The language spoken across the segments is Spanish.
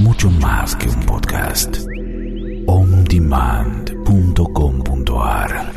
mucho más que un podcast. ondemand.com.ar.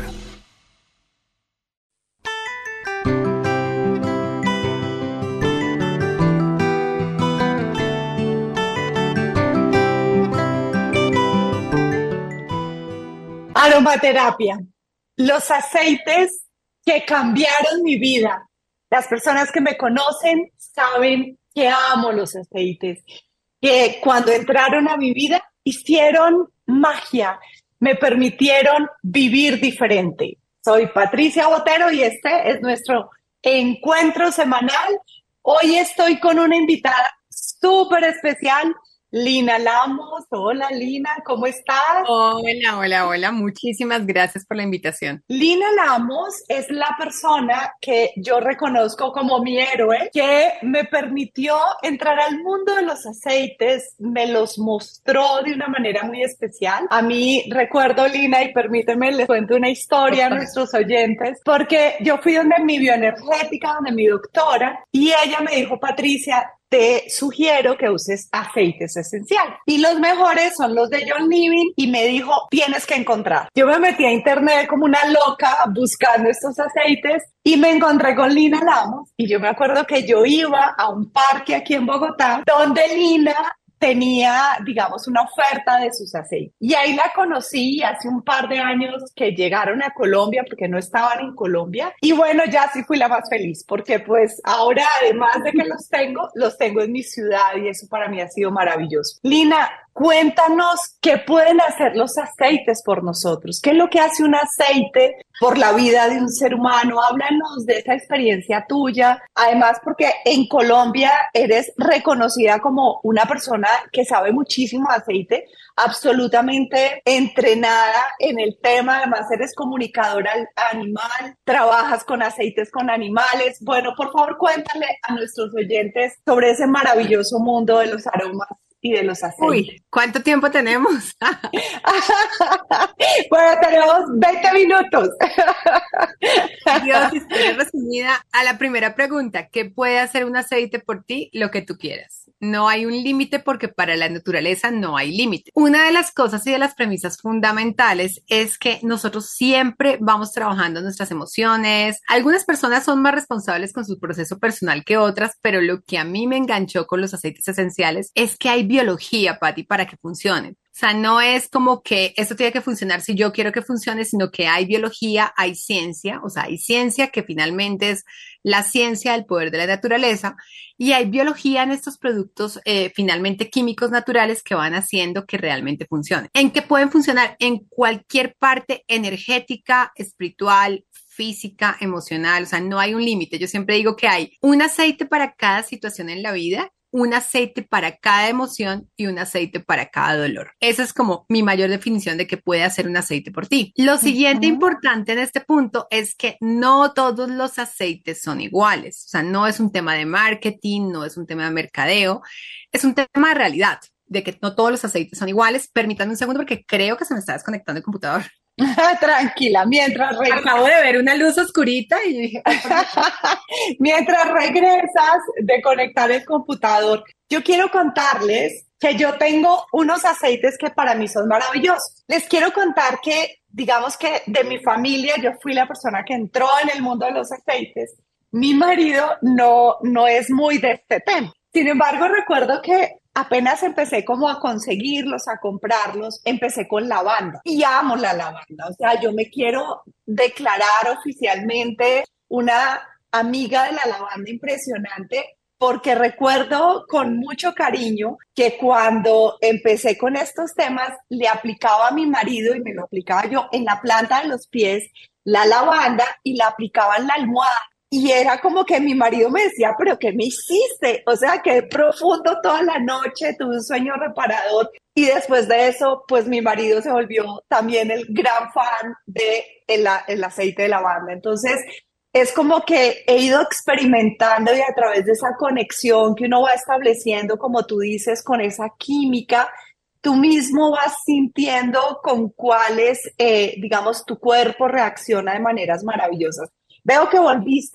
Aromaterapia, los aceites que cambiaron mi vida. Las personas que me conocen saben que amo los aceites, que cuando entraron a mi vida hicieron magia, me permitieron vivir diferente. Soy Patricia Botero y este es nuestro encuentro semanal. Hoy estoy con una invitada súper especial, Lina Lamos. Hola Lina, ¿cómo estás? Hola. Muchísimas gracias por la invitación. Lina Lamos es la persona que yo reconozco como mi héroe, que me permitió entrar al mundo de los aceites, me los mostró de una manera muy especial. A mí, recuerdo, Lina, y permíteme, les cuento una historia a nuestros oyentes, porque yo fui donde mi bioenergética, donde mi doctora, y ella me dijo: Patricia, te sugiero que uses aceites esenciales. Y los mejores son los de John Living, y me dijo: tienes que encontrar. Yo me metí a internet como una loca buscando estos aceites y me encontré con Lina Lamos. Y yo me acuerdo que yo iba a un parque aquí en Bogotá donde Lina tenía, digamos, una oferta de sus aceites. Y ahí la conocí hace un par de años que llegaron a Colombia, porque no estaban en Colombia. Y bueno, ya sí fui la más feliz, porque pues ahora, además de que los tengo en mi ciudad, y eso para mí ha sido maravilloso. Lina, cuéntanos qué pueden hacer los aceites por nosotros. ¿Qué es lo que hace un aceite por la vida de un ser humano? Háblanos de esa experiencia tuya. Además, porque en Colombia eres reconocida como una persona que sabe muchísimo de aceite, absolutamente entrenada en el tema. Además, eres comunicadora animal, trabajas con aceites con animales. Bueno, por favor, cuéntale a nuestros oyentes sobre ese maravilloso mundo de los aromas y de los aceites. Uy, ¿cuánto tiempo tenemos? Bueno, tenemos 20 minutos. Dios, historia resumida. A la primera pregunta, ¿qué puede hacer un aceite por ti? Lo que tú quieras. No hay un límite, porque para la naturaleza no hay límite. Una de las cosas y de las premisas fundamentales es que nosotros siempre vamos trabajando nuestras emociones. Algunas personas son más responsables con su proceso personal que otras, pero lo que a mí me enganchó con los aceites esenciales es que hay biología, Pati, para que funcionen. O sea, no es como que esto tiene que funcionar si yo quiero que funcione, sino que hay biología, hay ciencia, o sea, hay ciencia que finalmente es la ciencia del poder de la naturaleza, y hay biología en estos productos finalmente químicos naturales que van haciendo que realmente funcionen. ¿En qué pueden funcionar? En cualquier parte energética, espiritual, física, emocional, o sea, no hay un límite. Yo siempre digo que hay un aceite para cada situación en la vida, un aceite para cada emoción y un aceite para cada dolor. Esa es como mi mayor definición de que puede hacer un aceite por ti. Lo siguiente importante en este punto es que no todos los aceites son iguales. O sea, no es un tema de marketing, no es un tema de mercadeo, es un tema de realidad, de que no todos los aceites son iguales. Permítanme un segundo porque creo que se me está desconectando el computador. Tranquila, acabo de ver una luz oscurita y dije, mientras regresas de conectar el computador, yo quiero contarles que yo tengo unos aceites que para mí son maravillosos. Les quiero contar que, digamos que de mi familia, yo fui la persona que entró en el mundo de los aceites. Mi marido no es muy de este tema. Sin embargo, recuerdo que apenas empecé como a conseguirlos, a comprarlos, empecé con lavanda y amo la lavanda. O sea, yo me quiero declarar oficialmente una amiga de la lavanda impresionante, porque recuerdo con mucho cariño que cuando empecé con estos temas le aplicaba a mi marido, y me lo aplicaba yo en la planta de los pies, la lavanda, y la aplicaba en la almohada. Y era como que mi marido me decía: ¿pero qué me hiciste? O sea, quedé profundo toda la noche, tuve un sueño reparador. Y después de eso, pues mi marido se volvió también el gran fan de el aceite de lavanda. Entonces, es como que he ido experimentando, y a través de esa conexión que uno va estableciendo, como tú dices, con esa química, tú mismo vas sintiendo con cuáles, digamos, tu cuerpo reacciona de maneras maravillosas. Veo que volviste.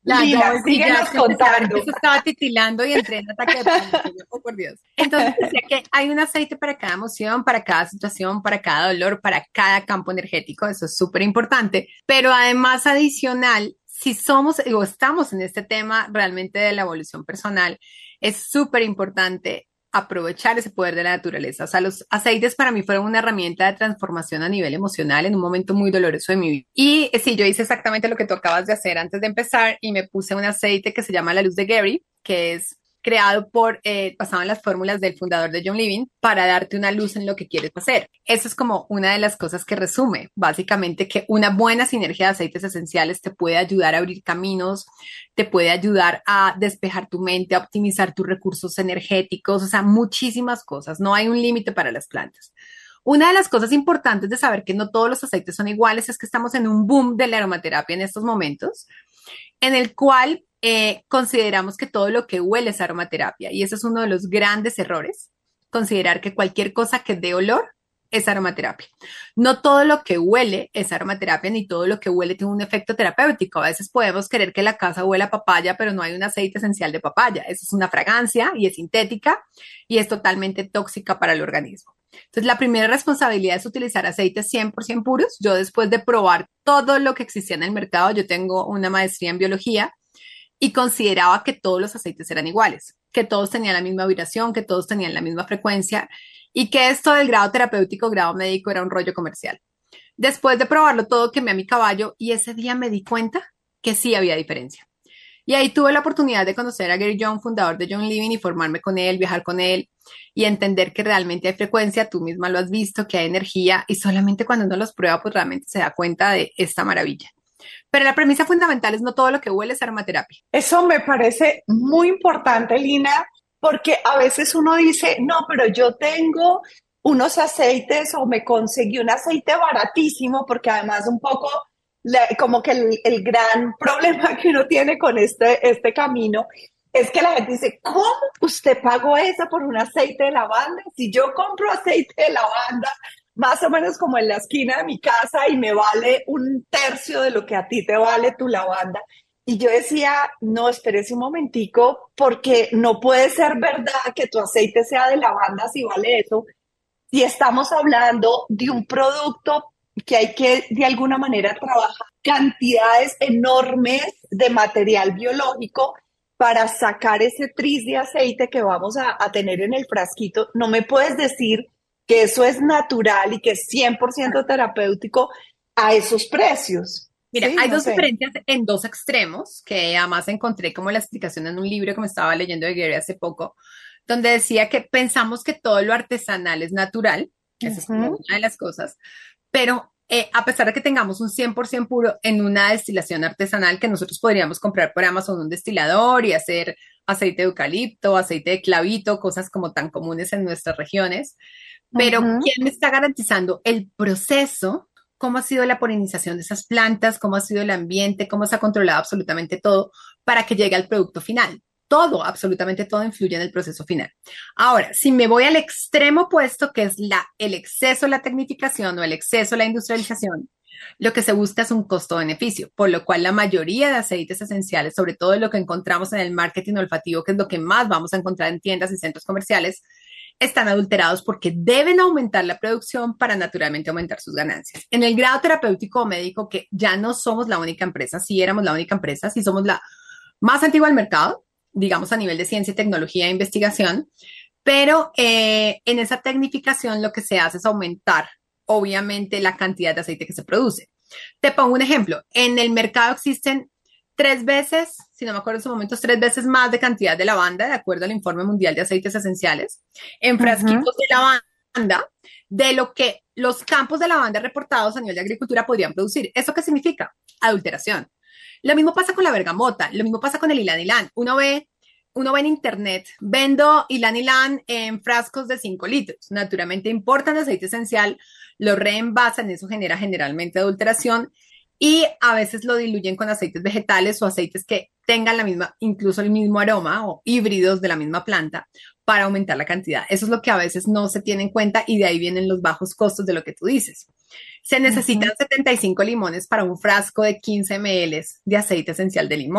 Lina, sí, síguenos que empecé a ver contando. que se estaba titilando y entré en ataque de pánico. Oh, por Dios. Entonces decía que hay un aceite para cada emoción, para cada situación, para cada dolor, para cada campo energético. Eso es súper importante. Pero además adicional, si somos o estamos en este tema realmente de la evolución personal, es súper importante aprovechar ese poder de la naturaleza. O sea, los aceites para mí fueron una herramienta de transformación a nivel emocional en un momento muy doloroso de mi vida. Y sí, yo hice exactamente lo que tú acabas de hacer antes de empezar y me puse un aceite que se llama La Luz de Gary, que es creado basado en las fórmulas del fundador de John Living para darte una luz en lo que quieres hacer. Eso es como una de las cosas que resume, básicamente que una buena sinergia de aceites esenciales te puede ayudar a abrir caminos, te puede ayudar a despejar tu mente, a optimizar tus recursos energéticos, o sea, muchísimas cosas. No hay un límite para las plantas. Una de las cosas importantes de saber que no todos los aceites son iguales es que estamos en un boom de la aromaterapia en estos momentos, en el cual consideramos que todo lo que huele es aromaterapia y ese es uno de los grandes errores, considerar que cualquier cosa que dé olor es aromaterapia. No todo lo que huele es aromaterapia, ni todo lo que huele tiene un efecto terapéutico. A veces podemos querer que la casa huela a papaya, pero no hay un aceite esencial de papaya. Eso es una fragancia y es sintética y es totalmente tóxica para el organismo. Entonces, la primera responsabilidad es utilizar aceites 100% puros. Yo después de probar todo lo que existía en el mercado, yo tengo una maestría en biología y consideraba que todos los aceites eran iguales, que todos tenían la misma vibración, que todos tenían la misma frecuencia y que esto del grado terapéutico, grado médico era un rollo comercial. Después de probarlo todo, quemé a mi caballo y ese día me di cuenta que sí había diferencia. Y ahí tuve la oportunidad de conocer a Gary John, fundador de John Living, y formarme con él, viajar con él y entender que realmente hay frecuencia, tú misma lo has visto, que hay energía y solamente cuando uno los prueba, pues realmente se da cuenta de esta maravilla. Pero la premisa fundamental es no todo lo que huele es aromaterapia. Eso me parece muy importante, Lina, porque a veces uno dice, no, pero yo tengo unos aceites o me conseguí un aceite baratísimo, porque además un poco como que el gran problema que uno tiene con este camino es que la gente dice, ¿cómo usted pagó eso por un aceite de lavanda? Si yo compro aceite de lavanda, más o menos como en la esquina de mi casa y me vale un tercio de lo que a ti te vale tu lavanda. Y yo decía, no, espérese un momentico, porque no puede ser verdad que tu aceite sea de lavanda si vale eso. Si estamos hablando de un producto que hay que de alguna manera trabajar cantidades enormes de material biológico para sacar ese tris de aceite que vamos a tener en el frasquito, no me puedes decir que eso es natural y que es 100% terapéutico a esos precios. Mira, Sí, hay no dos sé. diferencias en dos extremos que además encontré como la explicación en un libro que me estaba leyendo de Gary hace poco, donde decía que pensamos que todo lo artesanal es natural, esa es como Ujú. una de las cosas, pero a pesar de que tengamos un 100% puro en una destilación artesanal que nosotros podríamos comprar por Amazon un destilador y hacer aceite de eucalipto, aceite de clavito, cosas como tan comunes en nuestras regiones, pero Ujú. ¿quién me está garantizando el proceso? ¿Cómo ha sido la polinización de esas plantas? ¿Cómo ha sido el ambiente? ¿Cómo se ha controlado absolutamente todo para que llegue al producto final? Todo, absolutamente todo influye en el proceso final. Ahora, si me voy al extremo opuesto, que es el exceso, la tecnificación o el exceso, la industrialización, lo que se busca es un costo-beneficio, por lo cual la mayoría de aceites esenciales, sobre todo lo que encontramos en el marketing olfativo, que es lo que más vamos a encontrar en tiendas y centros comerciales, están adulterados porque deben aumentar la producción para naturalmente aumentar sus ganancias. En el grado terapéutico o médico, que ya no somos la única empresa, sí éramos la única empresa, sí somos la más antigua del mercado, digamos a nivel de ciencia, tecnología e investigación, pero en esa tecnificación lo que se hace es aumentar, obviamente, la cantidad de aceite que se produce. Te pongo un ejemplo. En el mercado existen 3 veces, si no me acuerdo en su momento, 3 veces más de cantidad de lavanda, de acuerdo al Informe Mundial de Aceites Esenciales, en Ujú. frasquitos de lavanda, de lo que los campos de lavanda reportados a nivel de agricultura podrían producir. ¿Eso qué significa? Adulteración. Lo mismo pasa con la bergamota, lo mismo pasa con el ylang ylang. Uno ve en internet, vendo ylang ylang en frascos de 5 litros. Naturalmente importan aceite esencial, lo reenvasan, eso genera generalmente adulteración y a veces lo diluyen con aceites vegetales o aceites que tengan la misma, incluso el mismo aroma o híbridos de la misma planta para aumentar la cantidad. Eso es lo que a veces no se tiene en cuenta y de ahí vienen los bajos costos de lo que tú dices. Se necesitan Ujú. 75 limones para un frasco de 15 ml de aceite esencial de limón.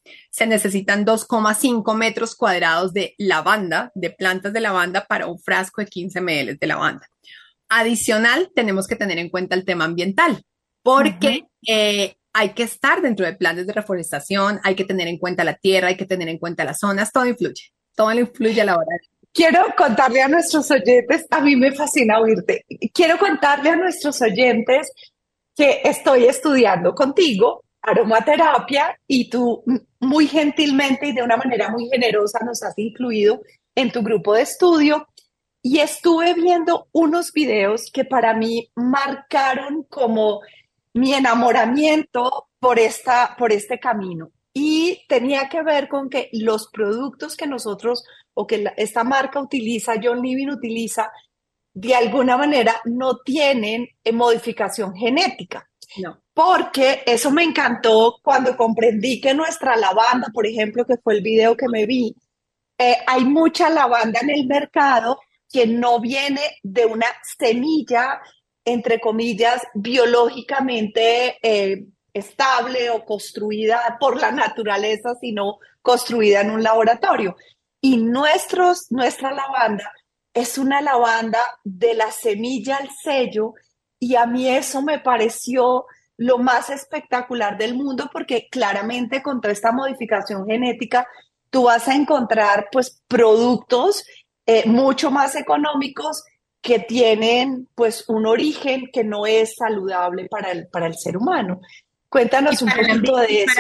Se necesitan 2,5 metros cuadrados de lavanda, de plantas de lavanda para un frasco de 15 ml de lavanda. Adicional, tenemos que tener en cuenta el tema ambiental, porque hay que estar dentro de planes de reforestación, hay que tener en cuenta la tierra, hay que tener en cuenta las zonas, todo influye a la hora. Quiero contarle a nuestros oyentes, a mí me fascina oírte, quiero contarle a nuestros oyentes que estoy estudiando contigo aromaterapia y tú muy gentilmente y de una manera muy generosa nos has incluido en tu grupo de estudio y estuve viendo unos videos que para mí marcaron como mi enamoramiento por este camino. Y tenía que ver con que los productos que nosotros o que esta marca utiliza, John Living utiliza, de alguna manera no tienen modificación genética. No. Porque eso me encantó cuando comprendí que nuestra lavanda, por ejemplo, que fue el video que me vi, hay mucha lavanda en el mercado que no viene de una semilla, entre comillas, biológicamente estable o construida por la naturaleza, sino construida en un laboratorio. Y nuestra lavanda es una lavanda de la semilla al sello y a mí eso me pareció lo más espectacular del mundo porque claramente contra esta modificación genética tú vas a encontrar pues productos mucho más económicos que tienen pues un origen que no es saludable para el ser humano. Cuéntanos un poquito de eso.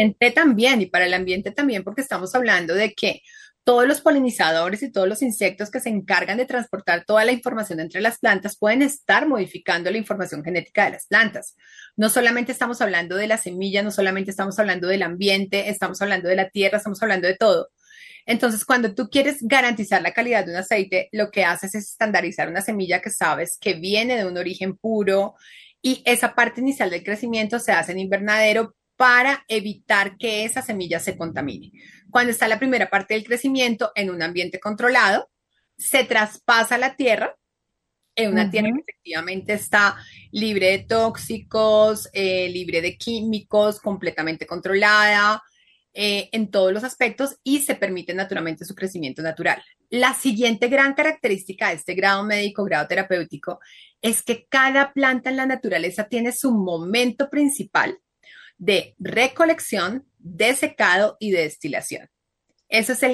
Para el ambiente también, porque estamos hablando de que todos los polinizadores y todos los insectos que se encargan de transportar toda la información entre las plantas pueden estar modificando la información genética de las plantas. No solamente estamos hablando de la semilla, no solamente estamos hablando del ambiente, estamos hablando de la tierra, estamos hablando de todo. Entonces, cuando tú quieres garantizar la calidad de un aceite, lo que haces es estandarizar una semilla que sabes que viene de un origen puro y esa parte inicial del crecimiento se hace en invernadero para evitar que esa semilla se contamine. Cuando está la primera parte del crecimiento en un ambiente controlado, se traspasa a la tierra, en una tierra que efectivamente está libre de tóxicos, libre de químicos, completamente controlada en todos los aspectos y se permite naturalmente su crecimiento natural. La siguiente gran característica de este grado médico, grado terapéutico, es que cada planta en la naturaleza tiene su momento principal de recolección, de secado y de destilación. Ese es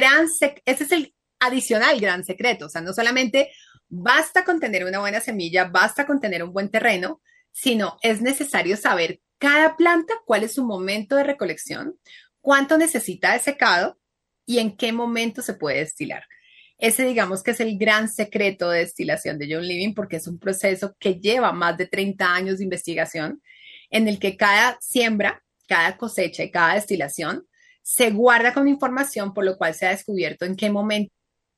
ese es el adicional gran secreto. O sea, no solamente basta con tener una buena semilla, basta con tener un buen terreno, sino es necesario saber cada planta cuál es su momento de recolección, cuánto necesita de secado y en qué momento se puede destilar. Ese digamos que es el gran secreto de destilación de John Living porque es un proceso que lleva más de 30 años de investigación en el que cada siembra, cada cosecha y cada destilación se guarda con información por lo cual se ha descubierto en qué momento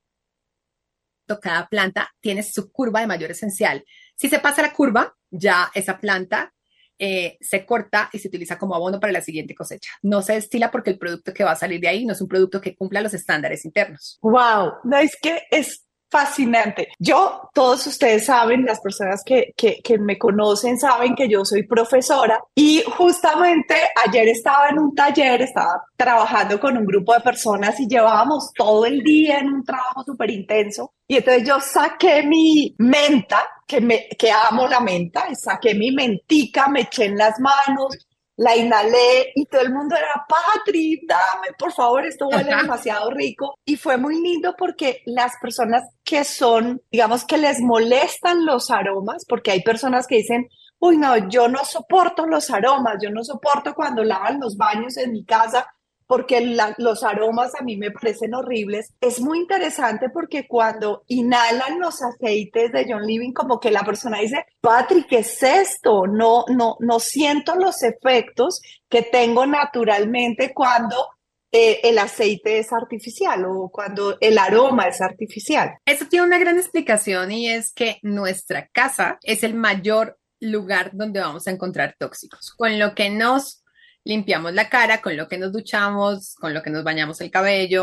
cada planta tiene su curva de mayor esencial. Si se pasa la curva, ya esa planta se corta y se utiliza como abono para la siguiente cosecha. No se destila porque el producto que va a salir de ahí no es un producto que cumpla los estándares internos. Wow, no es que es fascinante. Yo, todos ustedes saben, las personas que me conocen saben que yo soy profesora y justamente ayer estaba en un taller, estaba trabajando con un grupo de personas y llevábamos todo el día en un trabajo súper intenso y entonces yo saqué mi menta, que amo la menta, y saqué mi mentica, me eché en las manos, la inhalé y todo el mundo era, Patri, dame, por favor, esto huele demasiado rico. Y fue muy lindo porque las personas que son, digamos que les molestan los aromas, porque hay personas que dicen, uy, no, yo no soporto los aromas, yo no soporto cuando lavan los baños en mi casa, porque los aromas a mí me parecen horribles. Es muy interesante porque cuando inhalan los aceites de John Living, como que la persona dice, Patrick, ¿qué es esto? No siento los efectos que tengo naturalmente cuando el aceite es artificial o cuando el aroma es artificial. Eso tiene una gran explicación y es que nuestra casa es el mayor lugar donde vamos a encontrar tóxicos, con lo que nos limpiamos la cara, con lo que nos duchamos, con lo que nos bañamos el cabello,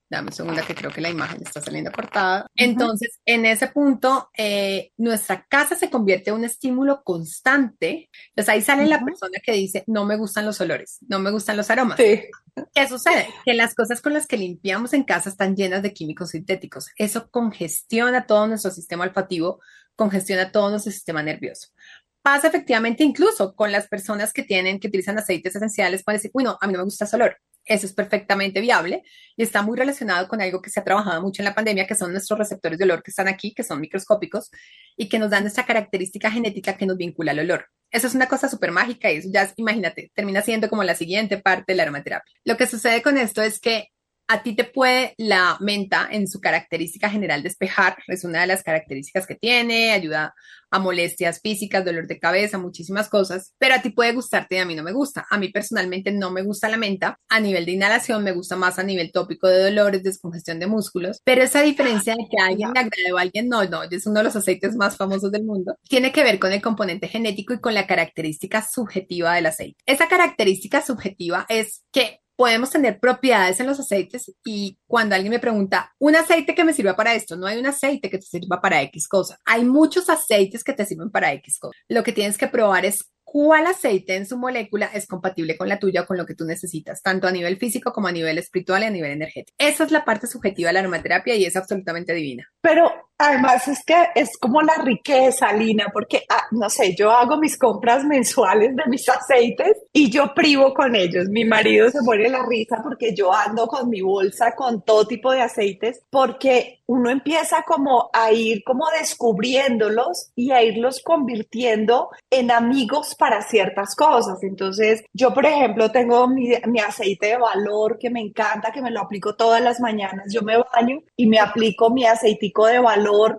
Dame un segundo que creo que la imagen está saliendo cortada. Entonces, en ese punto, nuestra casa se convierte en un estímulo constante. Entonces ahí sale la persona que dice, no me gustan los olores, no me gustan los aromas. Sí. ¿Qué sucede? Que las cosas con las que limpiamos en casa están llenas de químicos sintéticos. Eso congestiona todo nuestro sistema olfativo, congestiona todo nuestro sistema nervioso. Pasa efectivamente incluso con las personas que utilizan aceites esenciales para decir, uy, no, a mí no me gusta ese olor. Eso es perfectamente viable y está muy relacionado con algo que se ha trabajado mucho en la pandemia, que son nuestros receptores de olor que están aquí, que son microscópicos y que nos dan nuestra característica genética que nos vincula al olor. Eso es una cosa súper mágica y eso ya, imagínate, termina siendo como la siguiente parte de la aromaterapia. Lo que sucede con esto es que a ti te puede la menta en su característica general despejar, es una de las características que tiene, ayuda a molestias físicas, dolor de cabeza, muchísimas cosas, pero a ti puede gustarte y a mí no me gusta. A mí personalmente no me gusta la menta, a nivel de inhalación me gusta más a nivel tópico de dolores, descongestión de músculos, pero esa diferencia de que a alguien le agrade o a alguien no, es uno de los aceites más famosos del mundo, tiene que ver con el componente genético y con la característica subjetiva del aceite. Esa característica subjetiva es que podemos tener propiedades en los aceites y cuando alguien me pregunta, un aceite que me sirva para esto, no hay un aceite que te sirva para X cosa. Hay muchos aceites que te sirven para X cosa. Lo que tienes que probar es cuál aceite en su molécula es compatible con la tuya o con lo que tú necesitas, tanto a nivel físico como a nivel espiritual y a nivel energético. Esa es la parte subjetiva de la aromaterapia y es absolutamente divina. Pero además es que es como la riqueza, Lina, porque, no sé, yo hago mis compras mensuales de mis aceites y yo privo con ellos. Mi marido se muere la risa porque yo ando con mi bolsa con todo tipo de aceites, porque uno empieza como a ir como descubriéndolos y a irlos convirtiendo en amigos para ciertas cosas. Entonces, yo, por ejemplo, tengo mi aceite de valor que me encanta, que me lo aplico todas las mañanas. Yo me baño y me aplico mi aceitico de valor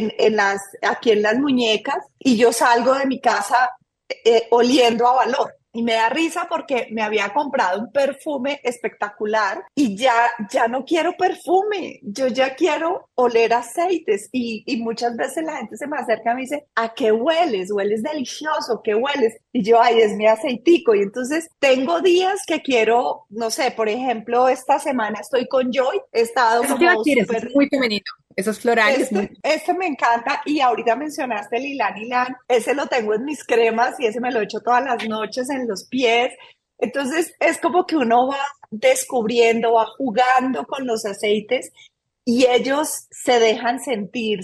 aquí en las muñecas y yo salgo de mi casa oliendo a valor. Y me da risa porque me había comprado un perfume espectacular y ya no quiero perfume, yo ya quiero oler aceites y muchas veces la gente se me acerca y me dice, ¿a qué hueles? Hueles delicioso, ¿qué hueles? Y yo, ay, es mi aceitico. Y entonces tengo días que quiero, no sé, por ejemplo, esta semana estoy con Joy, he estado Eso te iba a como decir, súper... es muy femenino. Esos florales. Este me encanta y ahorita mencionaste el Ylang Ylang, ese lo tengo en mis cremas y ese me lo echo todas las noches en los pies. Entonces es como que uno va descubriendo, va jugando con los aceites y ellos se dejan sentir,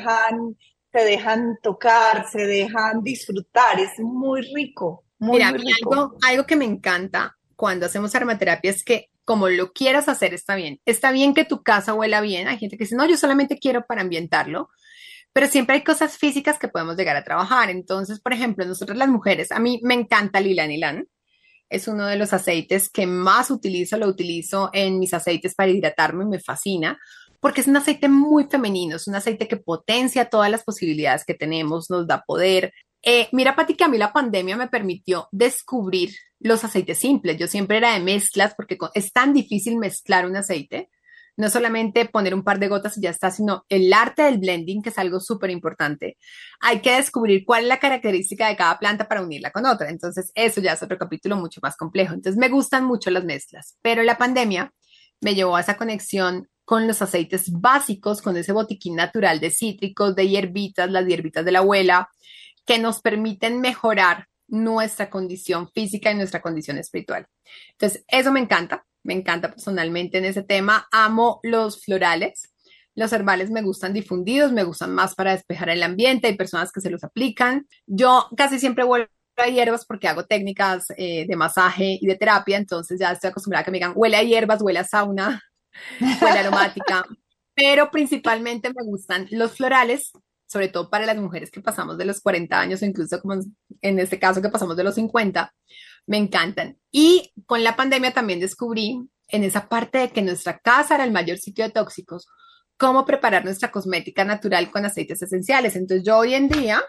se dejan tocar, se dejan disfrutar. Es muy rico, muy, Mira, muy rico. algo que me encanta cuando hacemos aromaterapia es que como lo quieras hacer está bien. Está bien que tu casa huela bien. Hay gente que dice, no, yo solamente quiero para ambientarlo, pero siempre hay cosas físicas que podemos llegar a trabajar. Entonces, por ejemplo, nosotros las mujeres, a mí me encanta el Ylang Ylang. Es uno de los aceites que más utilizo, lo utilizo en mis aceites para hidratarme, me fascina, porque es un aceite muy femenino, es un aceite que potencia todas las posibilidades que tenemos, nos da poder. Mira, Pati, que a mí la pandemia me permitió descubrir los aceites simples. Yo siempre era de mezclas porque es tan difícil mezclar un aceite. No solamente poner un par de gotas y ya está, sino el arte del blending, que es algo súper importante. Hay que descubrir cuál es la característica de cada planta para unirla con otra. Entonces, eso ya es otro capítulo mucho más complejo. Entonces, me gustan mucho las mezclas, pero la pandemia me llevó a esa conexión con los aceites básicos, con ese botiquín natural de cítricos, de hierbitas, las hierbitas de la abuela, que nos permiten mejorar nuestra condición física y nuestra condición espiritual. Entonces, eso me encanta personalmente en ese tema. Amo los florales, los herbales me gustan difundidos, me gustan más para despejar el ambiente, hay personas que se los aplican. Yo casi siempre vuelvo a hierbas porque hago técnicas de masaje y de terapia, entonces ya estoy acostumbrada a que me digan, huele a hierbas, huele a sauna, huele a aromática, pero principalmente me gustan los florales, sobre todo para las mujeres que pasamos de los 40 años o incluso como en este caso que pasamos de los 50, me encantan. Y con la pandemia también descubrí en esa parte de que nuestra casa era el mayor sitio de tóxicos, cómo preparar nuestra cosmética natural con aceites esenciales. Entonces yo hoy en día,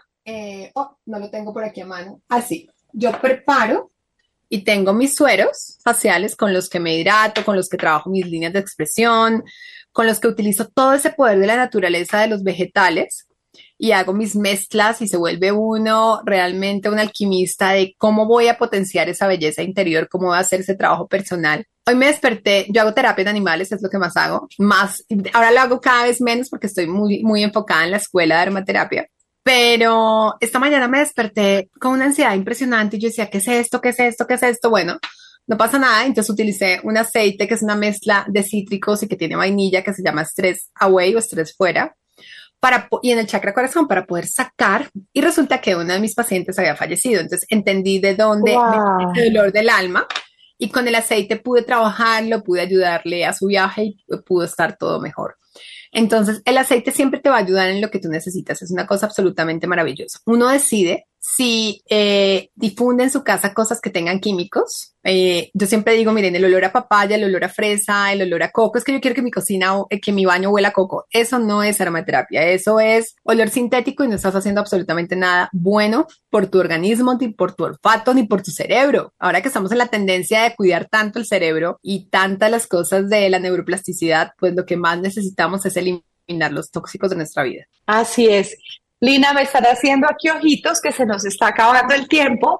no lo tengo por aquí a mano, así, yo preparo y tengo mis sueros faciales con los que me hidrato, con los que trabajo mis líneas de expresión, con los que utilizo todo ese poder de la naturaleza de los vegetales y hago mis mezclas y se vuelve uno realmente un alquimista de cómo voy a potenciar esa belleza interior, cómo voy a hacer ese trabajo personal. Hoy me desperté, yo hago terapia de animales, es lo que más hago, ahora lo hago cada vez menos porque estoy muy enfocada en la escuela de aromaterapia. Pero esta mañana me desperté con una ansiedad impresionante y yo decía, ¿qué es esto? ¿Qué es esto? ¿Qué es esto? Bueno, no pasa nada, entonces utilicé un aceite que es una mezcla de cítricos y que tiene vainilla que se llama Stress Away o Stress Fuera y en el chakra corazón para poder sacar y resulta que una de mis pacientes había fallecido, entonces entendí de dónde Wow. venía el dolor del alma y con el aceite pude trabajarlo, pude ayudarle a su viaje y pudo estar todo mejor. Entonces, el aceite siempre te va a ayudar en lo que tú necesitas. Es una cosa absolutamente maravillosa. Uno decide si difunde en su casa cosas que tengan químicos. Yo siempre digo, miren, el olor a papaya, el olor a fresa, el olor a coco. Es que yo quiero que mi cocina, que mi baño huela a coco. Eso no es aromaterapia. Eso es olor sintético y no estás haciendo absolutamente nada bueno por tu organismo, ni por tu olfato, ni por tu cerebro. Ahora que estamos en la tendencia de cuidar tanto el cerebro y tantas las cosas de la neuroplasticidad, pues lo que más necesitamos es eliminar los tóxicos de nuestra vida. Así es. Lina, me están haciendo aquí ojitos que se nos está acabando el tiempo.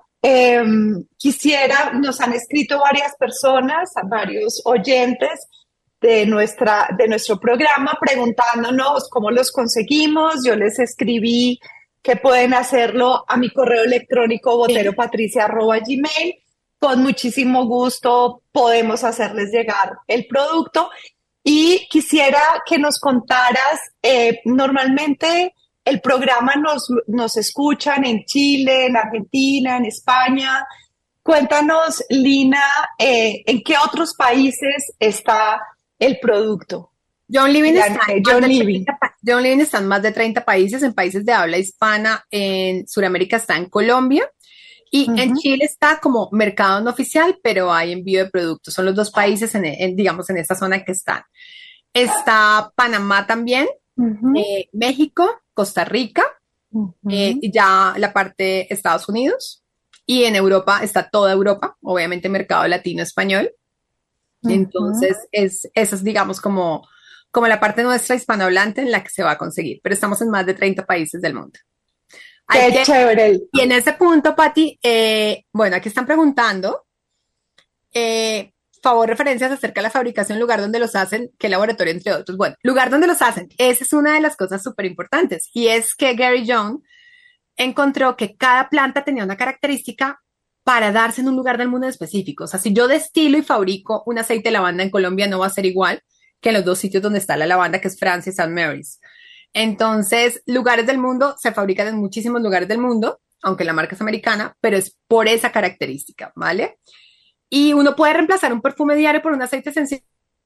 Nos han escrito varias personas, varios oyentes de nuestro programa preguntándonos cómo los conseguimos. Yo les escribí que pueden hacerlo a mi correo electrónico boteropatricia@gmail. Con muchísimo gusto podemos hacerles llegar el producto. Y quisiera que nos contaras, normalmente el programa nos escuchan en Chile, en Argentina, en España. Cuéntanos, Lina, ¿en qué otros países está el producto? John Living John está en más de 30 países, en países de habla hispana, en Sudamérica está en Colombia y en Chile está como mercado no oficial, pero hay envío de productos. Son los dos países, digamos, en esta zona que están. Está Panamá también, México, Costa Rica, y ya la parte Estados Unidos. Y en Europa está toda Europa, obviamente mercado latino español. Entonces, esa es, digamos, como la parte nuestra hispanohablante en la que se va a conseguir. Pero estamos en más de 30 países del mundo. ¡Qué chévere! Y en ese punto, Pati, bueno, aquí están preguntando, favor, referencias acerca de la fabricación, lugar donde los hacen, qué laboratorio, entre otros. Bueno, lugar donde los hacen, esa es una de las cosas súper importantes. Y es que Gary Young encontró que cada planta tenía una característica para darse en un lugar del mundo específico. O sea, si yo destilo y fabrico un aceite de lavanda en Colombia, no va a ser igual que en los dos sitios donde está la lavanda, que es Francia y St. Mary's. Entonces, lugares del mundo se fabrican en muchísimos lugares del mundo, aunque la marca es americana, pero es por esa característica, ¿vale? Y uno puede reemplazar un perfume diario por un aceite esencial,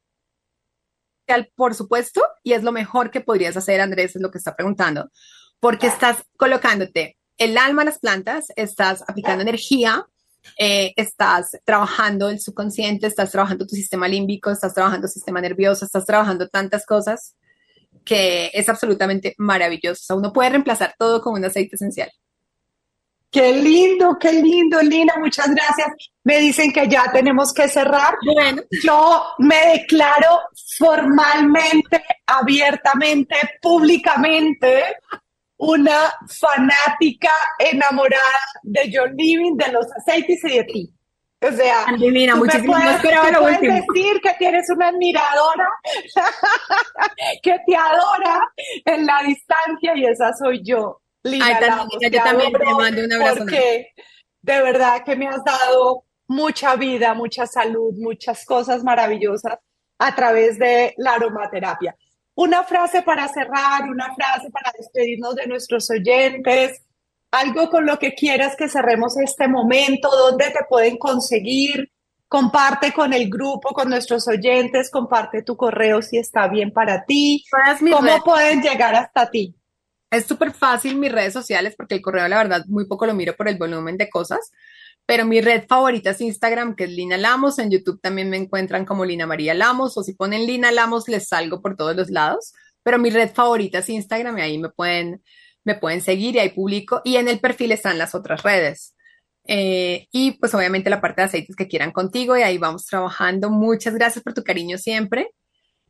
por supuesto, y es lo mejor que podrías hacer, Andrés, es lo que está preguntando, porque estás colocándote el alma a las plantas, estás aplicando energía, estás trabajando el subconsciente, estás trabajando tu sistema límbico, estás trabajando el sistema nervioso, estás trabajando tantas cosas que es absolutamente maravilloso. O sea, uno puede reemplazar todo con un aceite esencial. Qué lindo, Lina, muchas gracias. Me dicen que ya tenemos que cerrar. Bueno, yo me declaro formalmente, abiertamente, públicamente una fanática enamorada de John Living, de los aceites y de ti. O sea, Divina, tú muchísimas me puedes decir que tienes una admiradora que te adora en la distancia y esa soy yo. Lina, yo también te mando un abrazo. Porque de verdad que me has dado mucha vida, mucha salud, muchas cosas maravillosas a través de la aromaterapia. Una frase para cerrar, una frase para despedirnos de nuestros oyentes, algo con lo que quieras que cerremos este momento, dónde te pueden conseguir, comparte con el grupo, con nuestros oyentes, comparte tu correo si está bien para ti, cómo pueden llegar hasta ti. Es súper fácil mis redes sociales porque el correo la verdad muy poco lo miro por el volumen de cosas, pero mi red favorita es Instagram, que es Lina Lamos. En YouTube también me encuentran como Lina María Lamos, o si ponen Lina Lamos les salgo por todos los lados, pero mi red favorita es Instagram y ahí me pueden seguir y ahí publico, y en el perfil están las otras redes. Y pues obviamente la parte de aceites que quieran contigo y ahí vamos trabajando. Muchas gracias por tu cariño siempre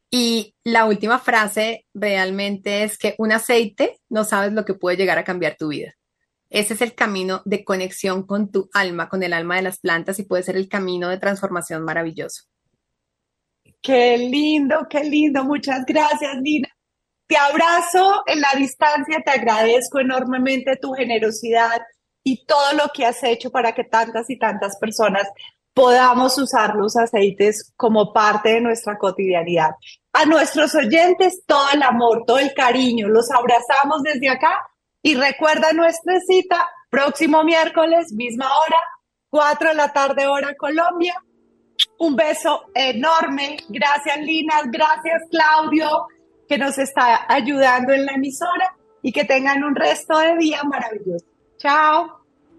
Y la última frase realmente es que un aceite no sabes lo que puede llegar a cambiar tu vida. Ese es el camino de conexión con tu alma, con el alma de las plantas y puede ser el camino de transformación maravilloso. Qué lindo, qué lindo. Muchas gracias, Lina. Te abrazo en la distancia, te agradezco enormemente tu generosidad y todo lo que has hecho para que tantas y tantas personas podamos usar los aceites como parte de nuestra cotidianidad. A nuestros oyentes, todo el amor, todo el cariño, los abrazamos desde acá y recuerda nuestra cita próximo miércoles, misma hora, 4 de la tarde, hora Colombia. Un beso enorme. Gracias, Lina. Gracias, Claudio, que nos está ayudando en la emisora y que tengan un resto de día maravilloso. Chao.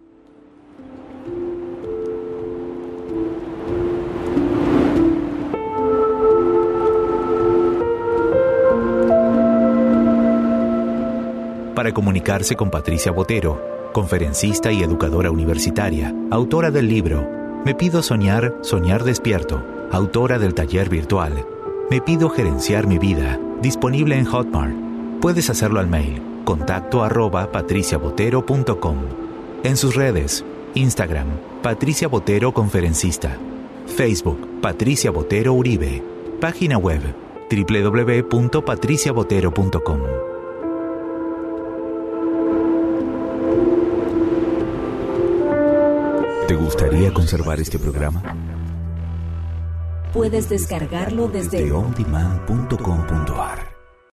Para comunicarse con Patricia Botero, conferencista y educadora universitaria, autora del libro Me pido soñar, soñar despierto, autora del taller virtual Me pido gerenciar mi vida, disponible en Hotmart. Puedes hacerlo al mail contacto@patriciabotero.com. En sus redes, Instagram, Patricia Botero Conferencista, Facebook, Patricia Botero Uribe, página web, www.patriciabotero.com. ¿Te gustaría conservar este programa? Puedes descargarlo desde ondemand.com.ar